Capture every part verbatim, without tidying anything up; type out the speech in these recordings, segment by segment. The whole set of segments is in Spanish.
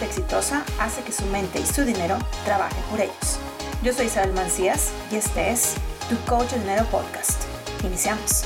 gente exitosa hace que su mente y su dinero trabajen por ellos. Yo soy Isabel Mancías y este es Tu Coach de Dinero Podcast. Iniciamos.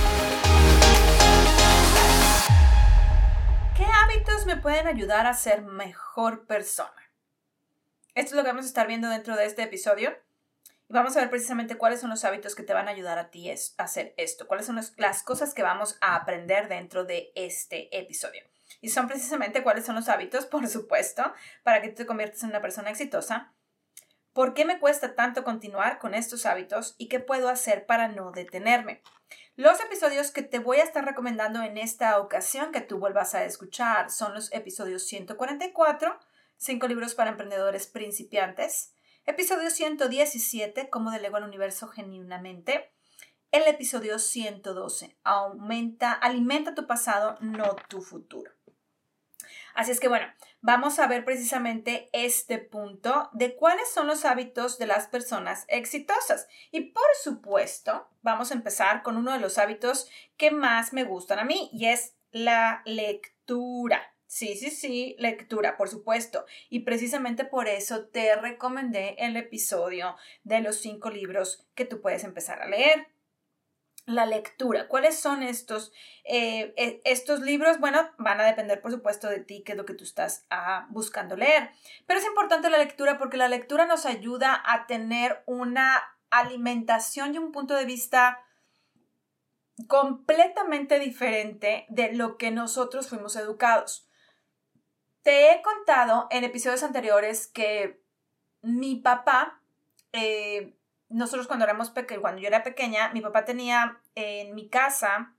¿Qué hábitos me pueden ayudar a ser mejor persona? Esto es lo que vamos a estar viendo dentro de este episodio. Y vamos a ver precisamente cuáles son los hábitos que te van a ayudar a ti a hacer esto. Cuáles son los, las cosas que vamos a aprender dentro de este episodio. Y son precisamente cuáles son los hábitos, por supuesto, para que te conviertas en una persona exitosa. ¿Por qué me cuesta tanto continuar con estos hábitos? ¿Y qué puedo hacer para no detenerme? Los episodios que te voy a estar recomendando en esta ocasión que tú vuelvas a escuchar son los episodios ciento cuarenta y cuatro, cinco libros para emprendedores principiantes. Episodio ciento diecisiete, cómo delego al universo genuinamente. El episodio ciento doce, aumenta, alimenta tu pasado, no tu futuro. Así es que bueno, vamos a ver precisamente este punto de cuáles son los hábitos de las personas exitosas. Y por supuesto, vamos a empezar con uno de los hábitos que más me gustan a mí y es la lectura. Sí, sí, sí, lectura, por supuesto. Y precisamente por eso te recomendé el episodio de los cinco libros que tú puedes empezar a leer. La lectura. ¿Cuáles son estos, eh, estos libros? Bueno, van a depender, por supuesto, de ti, qué es lo que tú estás ah, buscando leer. Pero es importante la lectura porque la lectura nos ayuda a tener una alimentación y un punto de vista completamente diferente de lo que nosotros fuimos educados. Te he contado en episodios anteriores que mi papá... Eh, Nosotros cuando éramos pequeños, cuando yo era pequeña, mi papá tenía en mi casa,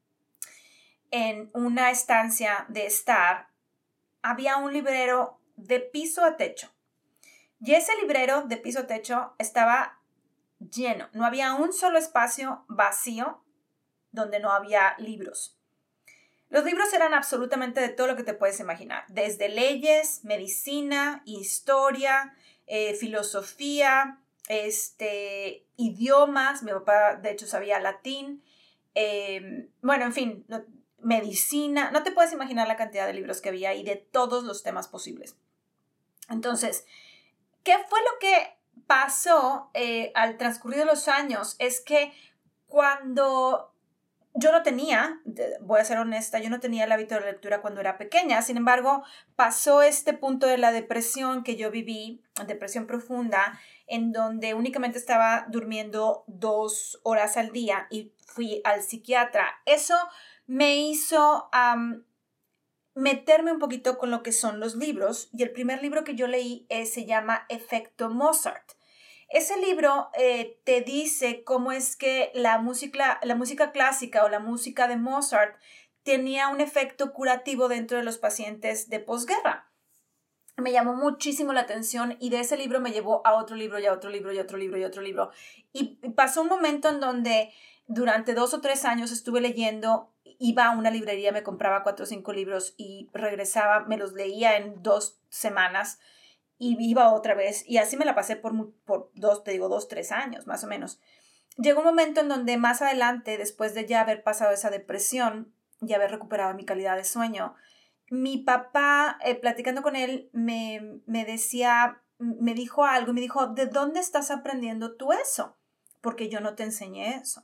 en una estancia de estar, había un librero de piso a techo. Y ese librero de piso a techo estaba lleno. No había un solo espacio vacío donde no había libros. Los libros eran absolutamente de todo lo que te puedes imaginar. Desde leyes, medicina, historia, eh, filosofía, Este, idiomas, mi papá de hecho sabía latín, eh, bueno, en fin, no, medicina, no te puedes imaginar la cantidad de libros que había y de todos los temas posibles. Entonces, ¿qué fue lo que pasó eh, al transcurrir de los años? Es que cuando yo no tenía, voy a ser honesta, yo no tenía el hábito de la lectura cuando era pequeña, sin embargo, pasó este punto de la depresión que yo viví, depresión profunda, en donde únicamente estaba durmiendo dos horas al día y fui al psiquiatra. Eso me hizo um, meterme un poquito con lo que son los libros y el primer libro que yo leí eh, se llama Efecto Mozart. Ese libro eh, te dice cómo es que la música, la música clásica o la música de Mozart tenía un efecto curativo dentro de los pacientes de posguerra. Me llamó muchísimo la atención y de ese libro me llevó a otro libro y a otro libro y a otro libro y a otro libro. Y pasó un momento en donde durante dos o tres años estuve leyendo, iba a una librería, me compraba cuatro o cinco libros y regresaba, me los leía en dos semanas. Y iba otra vez, y así me la pasé por, por dos, te digo, dos, tres años, más o menos. Llegó un momento en donde más adelante, después de ya haber pasado esa depresión y haber recuperado mi calidad de sueño, mi papá, eh, platicando con él, me, me decía, me dijo algo, me dijo, ¿de dónde estás aprendiendo tú eso? Porque yo no te enseñé eso.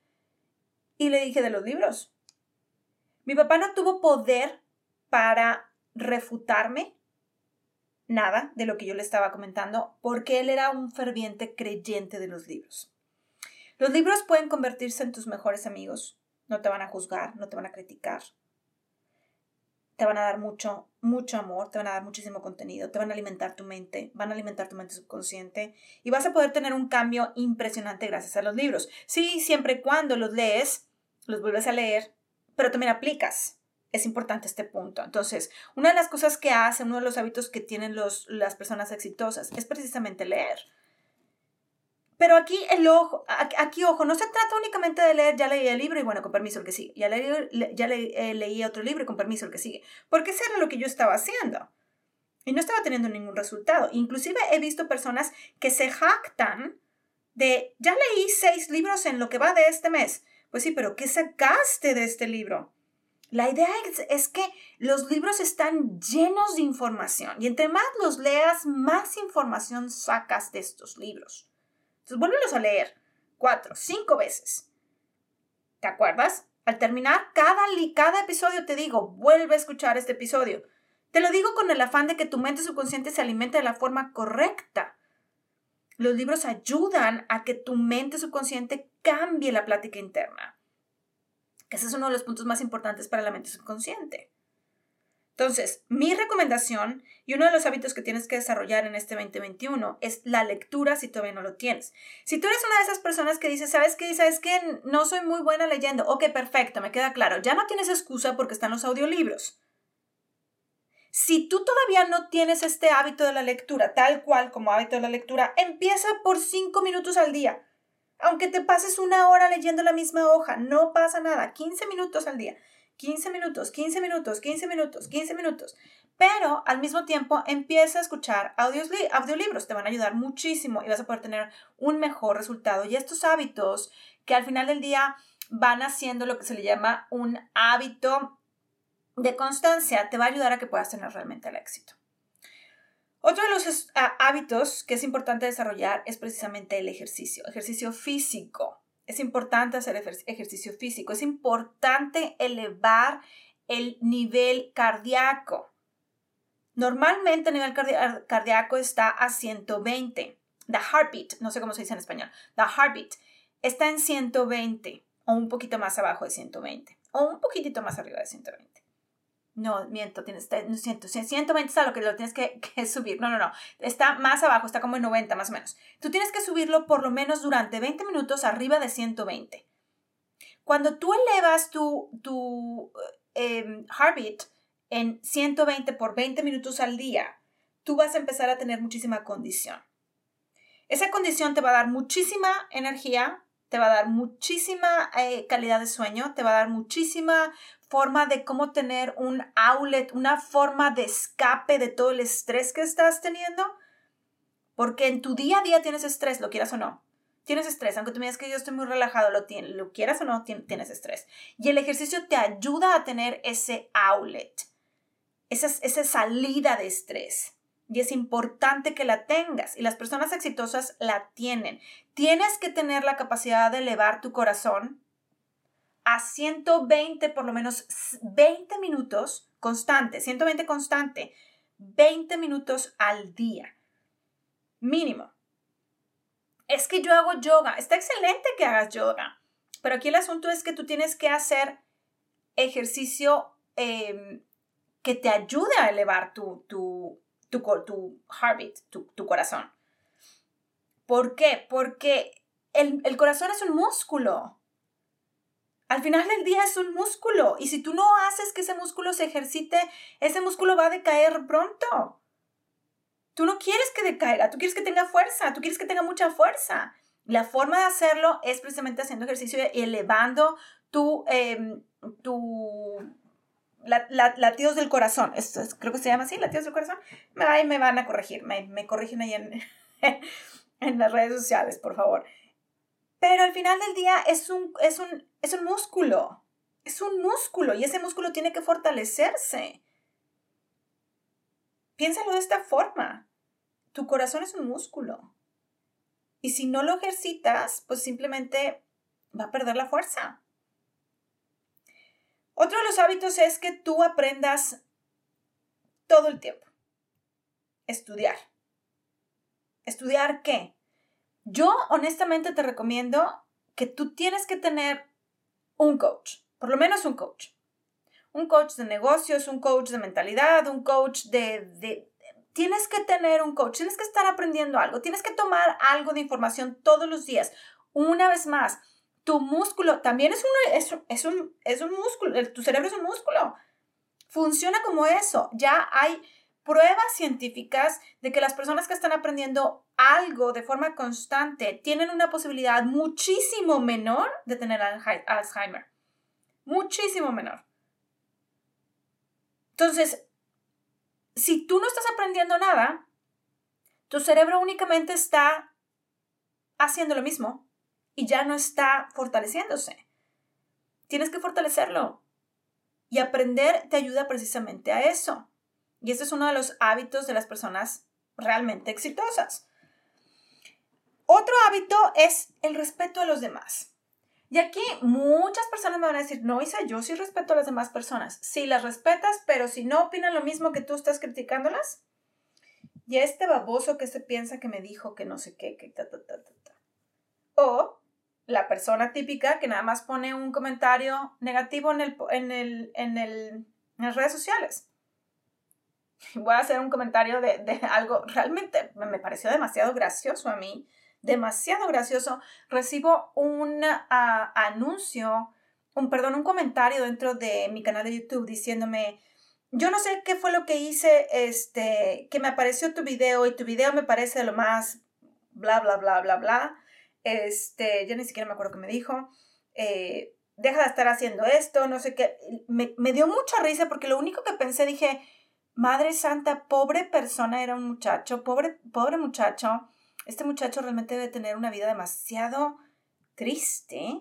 Y le dije, de los libros. Mi papá no tuvo poder para refutarme nada de lo que yo le estaba comentando, porque él era un ferviente creyente de los libros. Los libros pueden convertirse en tus mejores amigos. No te van a juzgar, no te van a criticar. Te van a dar mucho, mucho amor, te van a dar muchísimo contenido, te van a alimentar tu mente, van a alimentar tu mente subconsciente y vas a poder tener un cambio impresionante gracias a los libros. Sí, siempre y cuando los lees, los vuelves a leer, pero también aplicas. Es importante este punto. Entonces, una de las cosas que hacen, uno de los hábitos que tienen los, las personas exitosas es precisamente leer. Pero aquí, el ojo, aquí, ojo, no se trata únicamente de leer, ya leí el libro y bueno, con permiso el que sigue. Ya, leí, ya leí, eh, leí otro libro y con permiso el que sigue. Porque eso era lo que yo estaba haciendo. Y no estaba teniendo ningún resultado. Inclusive he visto personas que se jactan de, ya leí seis libros en lo que va de este mes. Pues sí, pero ¿qué sacaste de este libro? La idea es, es que los libros están llenos de información y entre más los leas, más información sacas de estos libros. Entonces, vuélvelos a leer cuatro, cinco veces. ¿Te acuerdas? Al terminar cada, cada episodio te digo, vuelve a escuchar este episodio. Te lo digo con el afán de que tu mente subconsciente se alimente de la forma correcta. Los libros ayudan a que tu mente subconsciente cambie la plática interna. Que ese es uno de los puntos más importantes para la mente subconsciente. Entonces, mi recomendación y uno de los hábitos que tienes que desarrollar en este veinte veintiuno es la lectura si todavía no lo tienes. Si tú eres una de esas personas que dice, ¿sabes qué? ¿Sabes qué? No soy muy buena leyendo. Ok, perfecto, me queda claro. Ya no tienes excusa porque están los audiolibros. Si tú todavía no tienes este hábito de la lectura, tal cual como hábito de la lectura, empieza por cinco minutos al día. Aunque te pases una hora leyendo la misma hoja, no pasa nada. quince minutos al día. quince minutos, quince minutos, quince minutos, quince minutos. Pero al mismo tiempo empieza a escuchar audios, audiolibros. Te van a ayudar muchísimo y vas a poder tener un mejor resultado. Y estos hábitos que al final del día van haciendo lo que se le llama un hábito de constancia, te va a ayudar a que puedas tener realmente el éxito. Otro de los uh, hábitos que es importante desarrollar es precisamente el ejercicio, ejercicio físico. Es importante hacer ejer- ejercicio físico, es importante elevar el nivel cardíaco. Normalmente el nivel cardi- cardíaco está a ciento veinte. The heartbeat, no sé cómo se dice en español, the heartbeat está en ciento veinte o un poquito más abajo de ciento veinte o un poquitito más arriba de ciento veinte. No, miento, tienes, no, ciento, ciento veinte es a lo que lo tienes que, que subir. No, no, no. Está más abajo, está como en noventa más o menos. Tú tienes que subirlo por lo menos durante veinte minutos arriba de ciento veinte. Cuando tú elevas tu, tu eh, heartbeat en ciento veinte por veinte minutos al día, tú vas a empezar a tener muchísima condición. Esa condición te va a dar muchísima energía, te va a dar muchísima eh, calidad de sueño, te va a dar muchísima forma de cómo tener un outlet, una forma de escape de todo el estrés que estás teniendo. Porque en tu día a día tienes estrés, lo quieras o no. Tienes estrés, aunque tú me digas que yo estoy muy relajado, lo, tienes, lo quieras o no, tienes estrés. Y el ejercicio te ayuda a tener ese outlet, esa, esa salida de estrés. Y es importante que la tengas. Y las personas exitosas la tienen. Tienes que tener la capacidad de elevar tu corazón a ciento veinte, por lo menos veinte minutos constante, ciento veinte constante, veinte minutos al día, mínimo. Es que yo hago yoga, está excelente que hagas yoga, pero aquí el asunto es que tú tienes que hacer ejercicio eh, que te ayude a elevar tu, tu, tu, tu heartbeat, tu, tu corazón. ¿Por qué? Porque el, el corazón es un músculo. Al final del día es un músculo y si tú no haces que ese músculo se ejercite, ese músculo va a decaer pronto. Tú no quieres que decaiga, tú quieres que tenga fuerza, tú quieres que tenga mucha fuerza. La forma de hacerlo es precisamente haciendo ejercicio y elevando tu, eh, tu la, la, latidos del corazón. Esto es, creo que se llama así, latidos del corazón. Ay, me van a corregir, me, me corrigen ahí en, en las redes sociales, por favor. Pero al final del día es un, es un, es un músculo. Es un músculo y ese músculo tiene que fortalecerse. Piénsalo de esta forma. Tu corazón es un músculo. Y si no lo ejercitas, pues simplemente va a perder la fuerza. Otro de los hábitos es que tú aprendas todo el tiempo. Estudiar. ¿Estudiar qué? Yo honestamente te recomiendo que tú tienes que tener un coach, por lo menos un coach. Un coach de negocios, un coach de mentalidad, un coach de, de... Tienes que tener un coach, tienes que estar aprendiendo algo, tienes que tomar algo de información todos los días. Una vez más, tu músculo también es un, es, es un, es un músculo, tu cerebro es un músculo. Funciona como eso. Ya hay pruebas científicas de que las personas que están aprendiendo algo de forma constante tienen una posibilidad muchísimo menor de tener Alzheimer. Muchísimo menor. Entonces, si tú no estás aprendiendo nada, tu cerebro únicamente está haciendo lo mismo y ya no está fortaleciéndose. Tienes que fortalecerlo. Y aprender te ayuda precisamente a eso. Y este es uno de los hábitos de las personas realmente exitosas. Otro hábito es el respeto a los demás. Y aquí muchas personas me van a decir, no, Isa, yo sí respeto a las demás personas. Sí, las respetas, pero si no opinan lo mismo que tú estás criticándolas. Y este baboso que se piensa que me dijo que no sé qué, que ta, ta, ta, ta, ta. O la persona típica que nada más pone un comentario negativo en, el, en, el, en, el, en las redes sociales. Voy a hacer un comentario de, de algo realmente me pareció demasiado gracioso a mí. Demasiado gracioso. Recibo un uh, anuncio, un, perdón, un comentario dentro de mi canal de YouTube diciéndome, yo no sé qué fue lo que hice, este, que me apareció tu video y tu video me parece lo más bla, bla, bla, bla, bla. Este, yo ni siquiera me acuerdo qué me dijo. Eh, deja de estar haciendo esto, no sé qué. Me, me dio mucha risa porque lo único que pensé, dije, Madre Santa, pobre persona era un muchacho, pobre, pobre muchacho. Este muchacho realmente debe tener una vida demasiado triste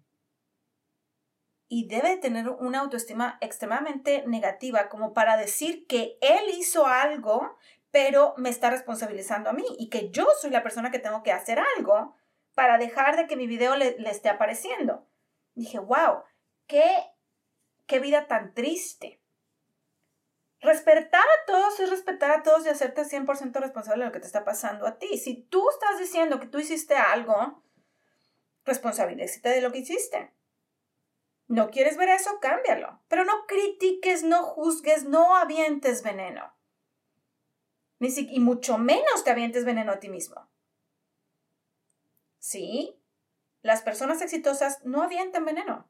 y debe tener una autoestima extremadamente negativa como para decir que él hizo algo, pero me está responsabilizando a mí y que yo soy la persona que tengo que hacer algo para dejar de que mi video le, le esté apareciendo. Dije, wow, qué, qué vida tan triste. Respetar a todos es respetar a todos y hacerte cien por ciento responsable de lo que te está pasando a ti. Si tú estás diciendo que tú hiciste algo, responsabilízate de lo que hiciste. ¿No quieres ver eso? Cámbialo. Pero no critiques, no juzgues, no avientes veneno. Ni si, y mucho menos te avientes veneno a ti mismo. ¿Sí? Las personas exitosas no avientan veneno.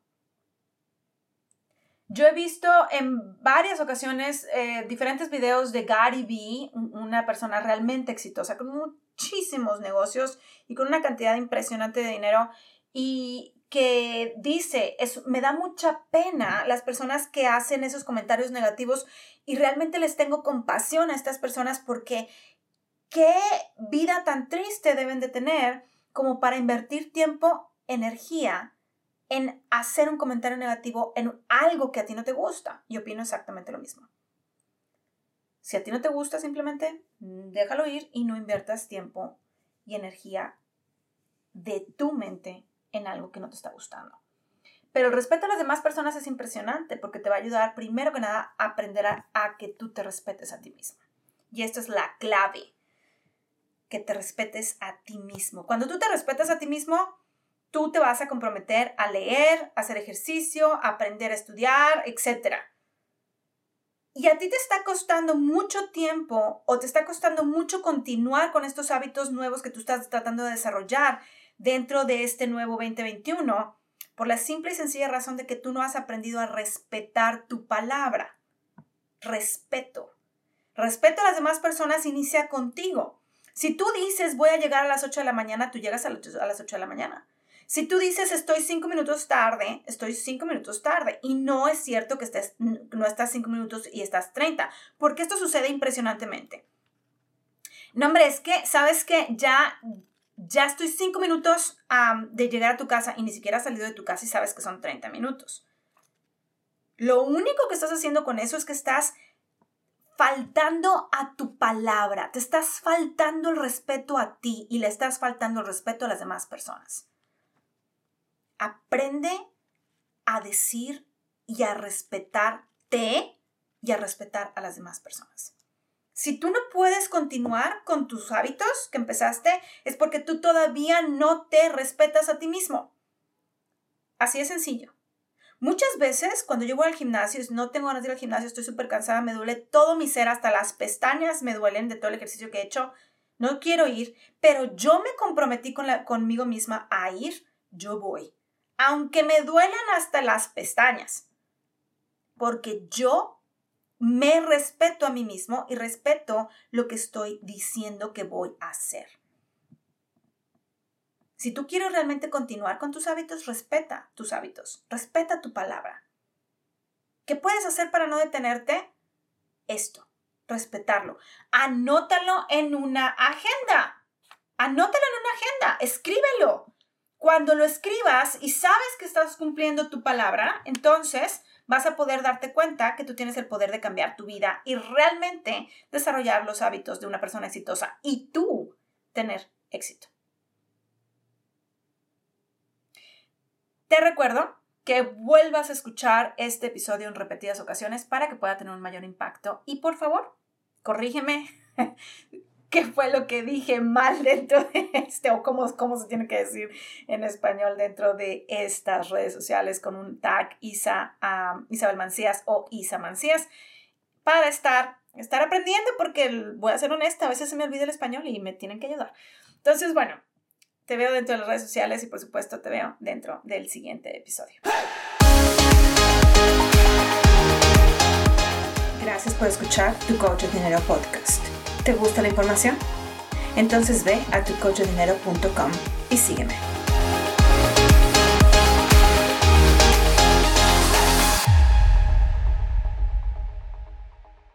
Yo he visto en varias ocasiones eh, diferentes videos de Gary Vee, una persona realmente exitosa con muchísimos negocios y con una cantidad impresionante de dinero y que dice, es, me da mucha pena las personas que hacen esos comentarios negativos y realmente les tengo compasión a estas personas porque qué vida tan triste deben de tener como para invertir tiempo, energía en hacer un comentario negativo en algo que a ti no te gusta. Yo opino exactamente lo mismo. Si a ti no te gusta, simplemente déjalo ir y no inviertas tiempo y energía de tu mente en algo que no te está gustando. Pero el respeto a las demás personas es impresionante porque te va a ayudar, primero que nada, a aprender a, a que tú te respetes a ti mismo. Y esto es la clave, que te respetes a ti mismo. Cuando tú te respetas a ti mismo, tú te vas a comprometer a leer, a hacer ejercicio, a aprender a estudiar, etcétera. Y a ti te está costando mucho tiempo o te está costando mucho continuar con estos hábitos nuevos que tú estás tratando de desarrollar dentro de este nuevo veinte veintiuno, por la simple y sencilla razón de que tú no has aprendido a respetar tu palabra. Respeto. Respeto a las demás personas inicia contigo. Si tú dices voy a llegar a las ocho de la mañana, tú llegas a las ocho de la mañana. Si tú dices estoy cinco minutos tarde, estoy cinco minutos tarde. Y no es cierto que estés, no estás cinco minutos y estás treinta. Porque esto sucede impresionantemente. No, hombre, es que, ¿sabes qué? Ya, ya estoy cinco minutos um, de llegar a tu casa y ni siquiera has salido de tu casa y sabes que son treinta minutos. Lo único que estás haciendo con eso es que estás faltando a tu palabra. Te estás faltando el respeto a ti y le estás faltando el respeto a las demás personas. Aprende a decir y a respetarte y a respetar a las demás personas. Si tú no puedes continuar con tus hábitos que empezaste, es porque tú todavía no te respetas a ti mismo. Así de sencillo. Muchas veces cuando yo voy al gimnasio, no tengo ganas de ir al gimnasio, estoy súper cansada, me duele todo mi ser, hasta las pestañas me duelen de todo el ejercicio que he hecho. No quiero ir, pero yo me comprometí con la, conmigo misma a ir, yo voy. Aunque me duelan hasta las pestañas, porque yo me respeto a mí mismo y respeto lo que estoy diciendo que voy a hacer. Si tú quieres realmente continuar con tus hábitos, respeta tus hábitos, respeta tu palabra. ¿Qué puedes hacer para no detenerte? Esto, respetarlo. Anótalo en una agenda. Anótalo en una agenda, escríbelo. Cuando lo escribas y sabes que estás cumpliendo tu palabra, entonces vas a poder darte cuenta que tú tienes el poder de cambiar tu vida y realmente desarrollar los hábitos de una persona exitosa y tú tener éxito. Te recuerdo que vuelvas a escuchar este episodio en repetidas ocasiones para que pueda tener un mayor impacto. Y por favor, corrígeme qué fue lo que dije mal dentro de este, o cómo, cómo se tiene que decir en español dentro de estas redes sociales con un tag Isa, um, Isabel Mancías o Isa Mancías, para estar, estar aprendiendo, porque voy a ser honesta, a veces se me olvida el español y me tienen que ayudar. Entonces, bueno, te veo dentro de las redes sociales y por supuesto te veo dentro del siguiente episodio. Gracias por escuchar Tu Coach de Dinero Podcast. ¿Te gusta la información? Entonces ve a tu coach de dinero punto com y sígueme.